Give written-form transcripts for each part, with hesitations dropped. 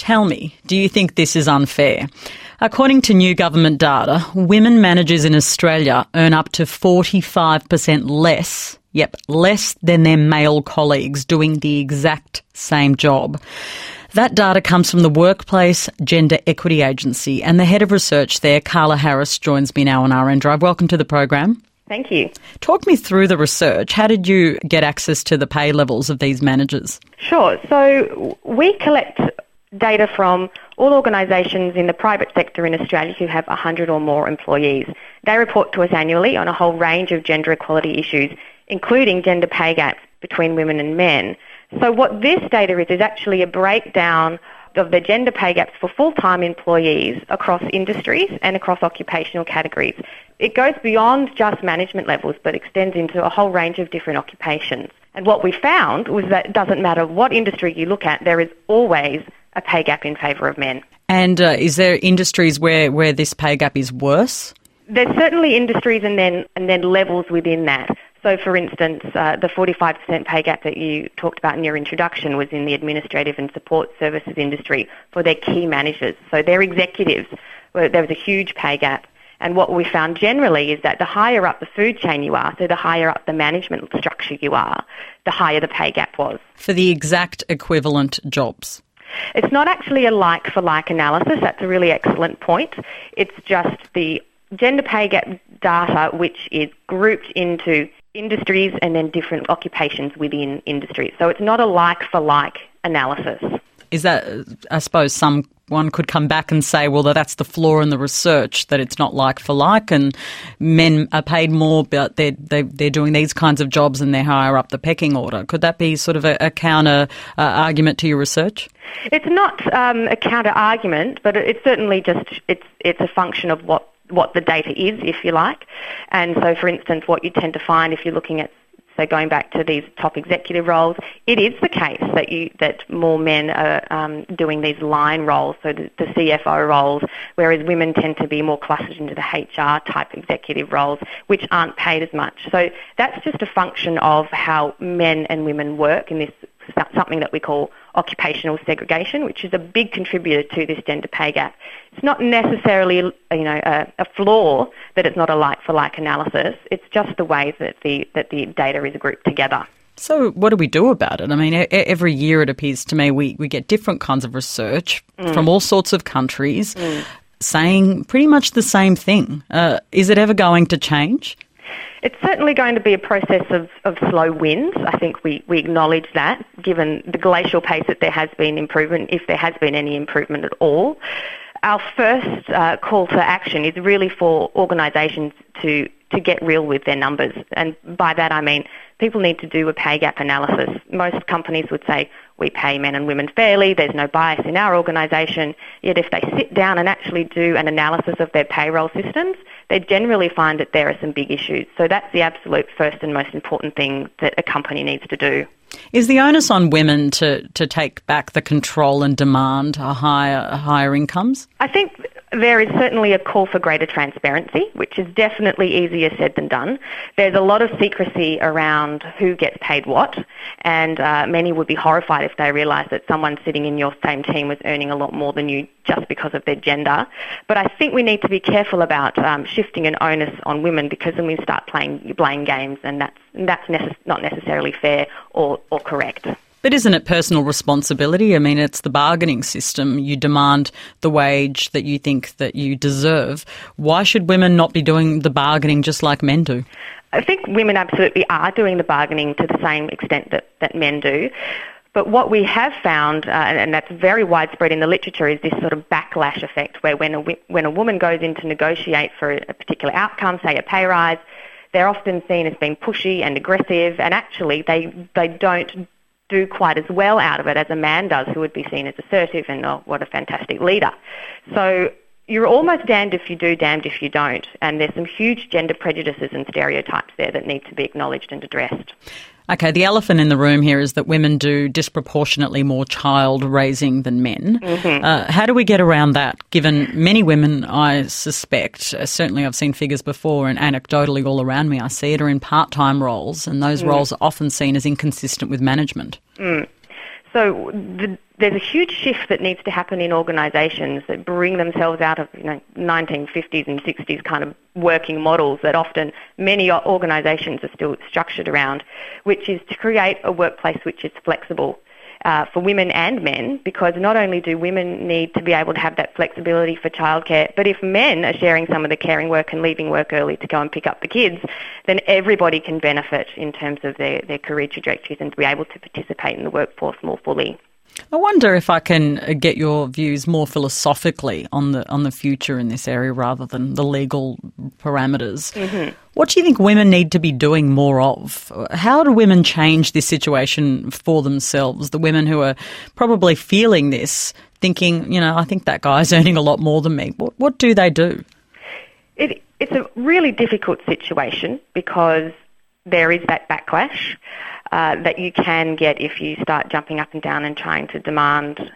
Tell me, do you think this is unfair? According to new government data, women managers in Australia earn up to 45% less, less than their male colleagues doing the exact same job. That data comes from the Workplace Gender Equity Agency, and the head of research there, Carla Harris, joins me now on RN Drive. Welcome to the program. Thank you. Talk me through the research. How did you get access to the pay levels of these managers? Sure. So we collect data from all organisations in the private sector in Australia who have 100 or more employees. They report to us annually on a whole range of gender equality issues, including gender pay gaps between women and men. So what this data is actually a breakdown of the gender pay gaps for full-time employees across industries and across occupational categories. It goes beyond just management levels but extends into a whole range of different occupations. And what we found was that it doesn't matter what industry you look at, there is always a pay gap in favour of men. And is there industries where this pay gap is worse? There's certainly industries and then levels within that. So, for instance, the 45% pay gap that you talked about in your introduction was in the administrative and support services industry for their key managers. So their executives, there was a huge pay gap. And what we found generally is that the higher up the food chain you are, so the higher up the management structure you are, the higher the pay gap was. For the exact equivalent jobs? It's not actually a like-for-like analysis. That's a really excellent point. It's just the gender pay gap data which is grouped into industries and then different occupations within industries. So it's not a like-for-like analysis. Is that, I suppose, someone could come back and say, well, that's the flaw in the research, that it's not like-for-like and men are paid more but they're doing these kinds of jobs and they're higher up the pecking order. Could that be sort of a counter argument to your research? It's not a counter-argument, but it's certainly just, it's a function of what the data is, if you like. And so, for instance, what you tend to find if you're looking at, so going back to these top executive roles, it is the case that more men are doing these line roles, so the CFO roles, whereas women tend to be more clustered into the HR type executive roles, which aren't paid as much. So that's just a function of how men and women work in this, something that we call occupational segregation, which is a big contributor to this gender pay gap. It's not necessarily a flaw that it's not a like-for-like analysis. It's just the ways that the data is grouped together. So what do we do about it? I mean, every year it appears to me we get different kinds of research from all sorts of countries saying pretty much the same thing. Is it ever going to change? It's certainly going to be a process of slow wins. I think we acknowledge that, given the glacial pace that there has been improvement, if there has been any improvement at all. Our first call to action is really for organisations to get real with their numbers. And by that I mean people need to do a pay gap analysis. Most companies would say, we pay men and women fairly, there's no bias in our organisation. Yet if they sit down and actually do an analysis of their payroll systems, they generally find that there are some big issues. So that's the absolute first and most important thing that a company needs to do. Is the onus on women to take back the control and demand higher incomes? I think there is certainly a call for greater transparency, which is definitely easier said than done. There's a lot of secrecy around who gets paid what, and many would be horrified if they realised that someone sitting in your same team was earning a lot more than you just because of their gender. But I think we need to be careful about shifting an onus on women, because then we start playing blame games, and that's not necessarily fair or correct. But isn't it personal responsibility? I mean, it's the bargaining system. You demand the wage that you think that you deserve. Why should women not be doing the bargaining just like men do? I think women absolutely are doing the bargaining to the same extent that men do. But what we have found, and that's very widespread in the literature, is this sort of backlash effect where when a woman goes in to negotiate for a particular outcome, say a pay rise, they're often seen as being pushy and aggressive, and actually they don't do quite as well out of it as a man does, who would be seen as assertive and, oh, what a fantastic leader. So you're almost damned if you do, damned if you don't. And there's some huge gender prejudices and stereotypes there that need to be acknowledged and addressed. Okay, the elephant in the room here is that women do disproportionately more child raising than men. Mm-hmm. How do we get around that, given many women, I suspect, certainly I've seen figures before and anecdotally all around me, I see it, are in part-time roles, and those roles are often seen as inconsistent with management. So there's a huge shift that needs to happen in organisations that bring themselves out of 1950s and 60s kind of working models that often many organisations are still structured around, which is to create a workplace which is flexible for women and men, because not only do women need to be able to have that flexibility for childcare, but if men are sharing some of the caring work and leaving work early to go and pick up the kids, then everybody can benefit in terms of their career trajectories and to be able to participate in the workforce more fully. I wonder if I can get your views more philosophically on the future in this area rather than the legal parameters. Mm-hmm. What do you think women need to be doing more of? How do women change this situation for themselves? The women who are probably feeling this, thinking, I think that guy's earning a lot more than me. What do they do? It's a really difficult situation because there is that backlash that you can get if you start jumping up and down and trying to demand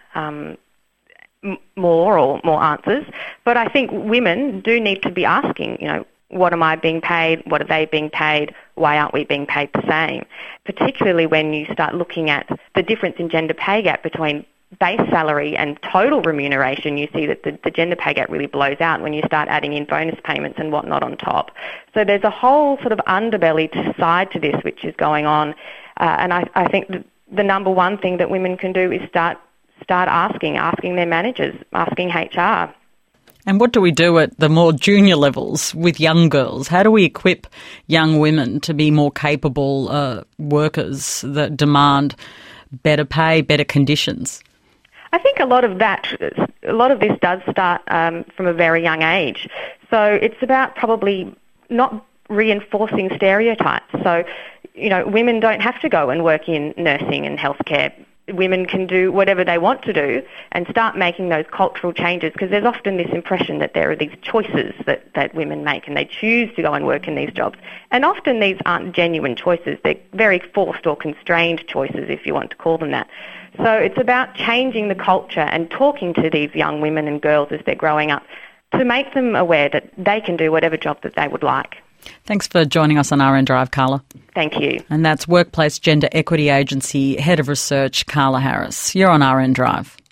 more answers. But I think women do need to be asking, what am I being paid? What are they being paid? Why aren't we being paid the same? Particularly when you start looking at the difference in gender pay gap between base salary and total remuneration, you see that the gender pay gap really blows out when you start adding in bonus payments and whatnot on top. So there's a whole sort of underbelly side to this which is going on. And I think the number one thing that women can do is start asking their managers, asking HR. And what do we do at the more junior levels with young girls? How do we equip young women to be more capable workers that demand better pay, better conditions? I think a lot of this does start from a very young age. So it's about probably not reinforcing stereotypes. So, women don't have to go and work in nursing and healthcare. Women can do whatever they want to do and start making those cultural changes, because there's often this impression that there are these choices that women make and they choose to go and work in these jobs. And often these aren't genuine choices. They're very forced or constrained choices, if you want to call them that. So it's about changing the culture and talking to these young women and girls as they're growing up to make them aware that they can do whatever job that they would like. Thanks for joining us on RN Drive, Carla. Thank you. And that's Workplace Gender Equity Agency Head of Research, Carla Harris. You're on RN Drive.